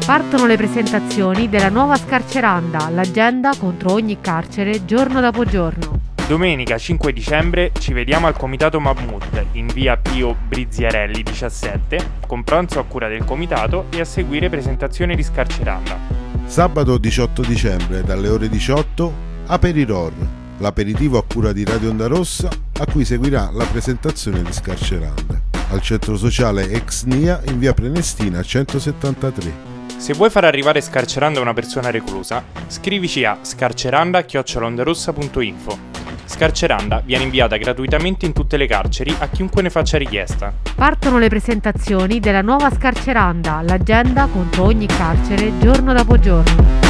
Partono le presentazioni della nuova Scarceranda, l'agenda contro ogni carcere giorno dopo giorno. Domenica 5 dicembre ci vediamo al Comitato Mammut in via Pio Briziarelli 17 con pranzo a cura del comitato e a seguire presentazione di Scarceranda. Sabato 18 dicembre dalle ore 18 Aperiror, l'aperitivo a cura di Radio Onda Rossa a cui seguirà la presentazione di Scarceranda al centro sociale Ex Nia in via Prenestina 173. Se vuoi far arrivare Scarceranda a una persona reclusa, scrivici a scarceranda@ondarossa.info. Scarceranda viene inviata gratuitamente in tutte le carceri a chiunque ne faccia richiesta. Partono le presentazioni della nuova Scarceranda, l'agenda contro ogni carcere giorno dopo giorno.